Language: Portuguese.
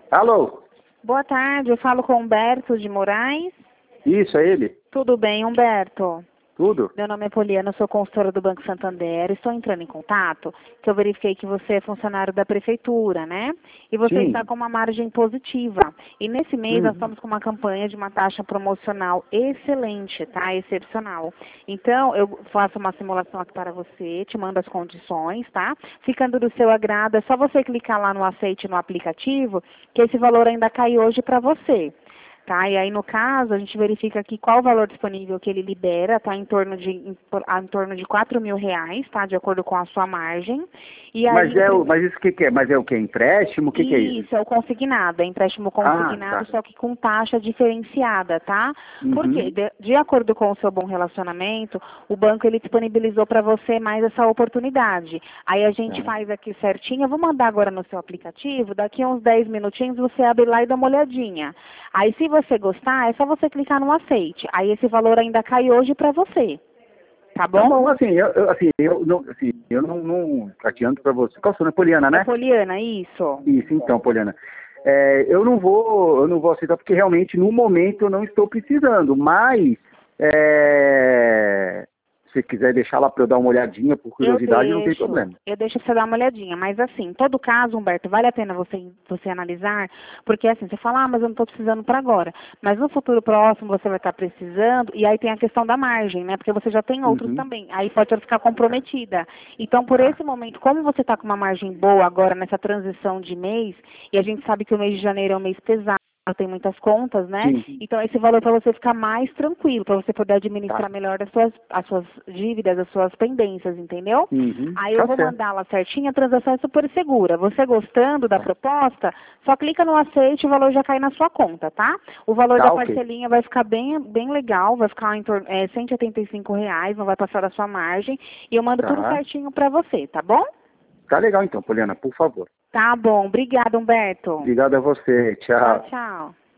Alô? Boa tarde, eu falo com Humberto de Moraes. Isso, é ele? Tudo bem, Humberto? Tudo? Meu nome é Poliana, sou consultora do Banco Santander. Estou entrando em contato, que eu verifiquei que você é funcionário da prefeitura, né? E você Sim. está com uma margem positiva. E nesse mês nós estamos com uma campanha de uma taxa promocional excelente, tá? Excepcional. Então, eu faço uma simulação aqui para você, te mando as condições, tá? Ficando do seu agrado, é só você clicar lá no aceite no aplicativo, que esse valor ainda cai hoje para você. Tá? E aí, no caso, a gente verifica aqui qual o valor disponível que ele libera, tá? Em torno de R$ 4.000, tá? De acordo com a sua margem. E aí, Mas isso que é? Mas é o que? Empréstimo? O que é isso? Isso, é o consignado, é empréstimo consignado, Tá. só que com taxa diferenciada, tá? Porque, de acordo com o seu bom relacionamento, o banco ele disponibilizou para você mais essa oportunidade. Aí a gente faz aqui certinho, eu vou mandar agora no seu aplicativo, daqui a uns 10 minutinhos você abre lá e dá uma olhadinha. Aí se você gostar, é só você clicar no aceite. Aí esse valor ainda cai hoje para você. Tá bom? Tá bom, eu não adianto pra você. Qual é o seu nome? Poliana, É né? Poliana, isso. Isso, então, Poliana. Eu não vou aceitar porque realmente no momento eu não estou precisando, mas se você quiser deixar lá para eu dar uma olhadinha por curiosidade, não tem problema. Eu deixo você dar uma olhadinha, mas assim, em todo caso, Humberto, vale a pena você analisar, porque assim, você fala, mas eu não estou precisando para agora, mas no futuro próximo você vai estar precisando, e aí tem a questão da margem, né, porque você já tem outros também, aí pode ficar comprometida. Então, por esse momento, como você está com uma margem boa agora nessa transição de mês, e a gente sabe que o mês de janeiro é um mês pesado, tem muitas contas, né? Sim. Então, esse valor para você ficar mais tranquilo, para você poder administrar melhor as suas dívidas, as suas pendências, entendeu? Aí eu vou mandar lá certinho, a transação é super segura. Você gostando da proposta, só clica no aceite e o valor já cai na sua conta, tá? O valor da parcelinha vai ficar bem legal, vai ficar em torno de R$ 185, não vai passar da sua margem, e eu mando tudo certinho para você, tá bom? Tá legal então, Poliana, por favor. Tá bom, obrigada, Humberto. Obrigado a você, tchau. Tchau.